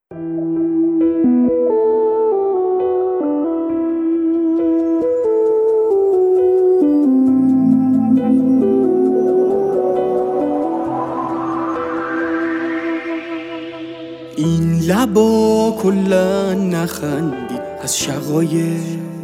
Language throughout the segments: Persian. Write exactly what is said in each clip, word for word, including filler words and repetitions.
این لبا کلن نخندید از شقایق،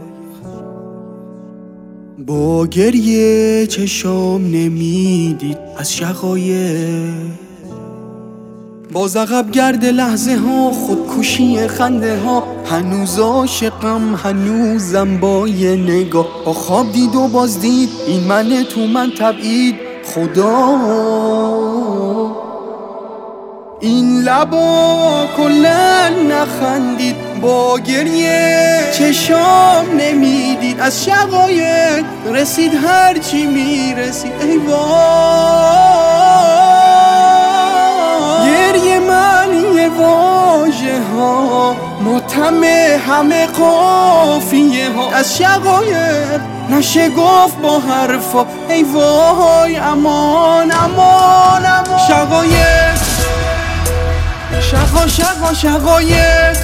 با گریه چشام نمیدید از شقایق. باز عقب گرد لحظه ها، خودکشی خنده ها، هنوز عاشقم هنوزم با یه نگاه. با خواب دید و باز دید این من تو من تبعید خدا. این لبا کلن نخندید، با گریه چشام نمیدید از شقایق. رسید هرچی میرسید ای وای، گریه من یه واژه ها، متهم همه قافیه ها از شقایق. نشه گفت با حرفا ای وای، امان امان امان. شقایق شقا شقا شقایق،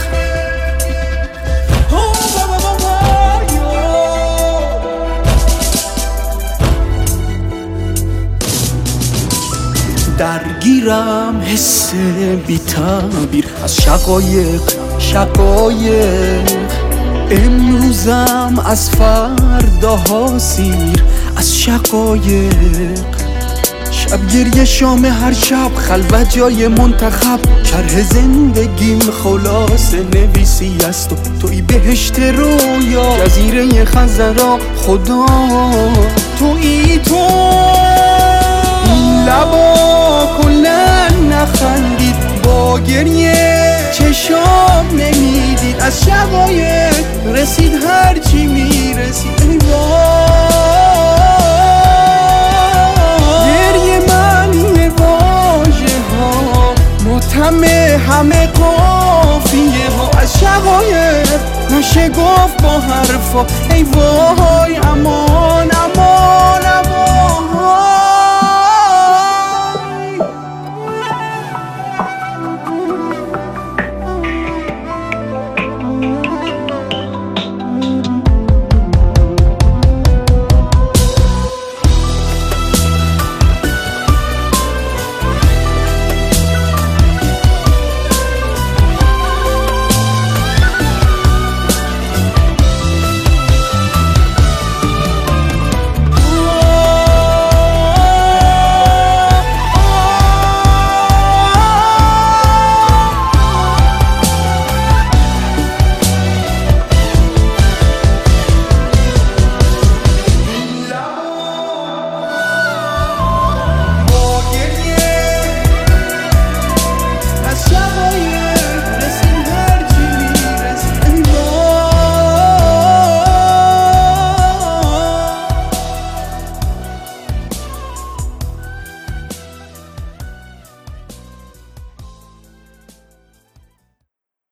درگیرم حس بی تعبیر از شقایق شقایق. امروزم از فرداها سیر از شقایق. شب گریه شام هر شب، خلوت جای منتخب. شرح زندگیم خلاصه نویسی است و توی بهشت رویا، جزیره خزرا خدا توی تو. این لبا کلن نخندید، با گریه چشام نمیدید از شقایق. رسید هرچی میرسید ای وای، همه همه قافیه ها از شقایق. نشه گفت با حرفا ای وای، امان امان.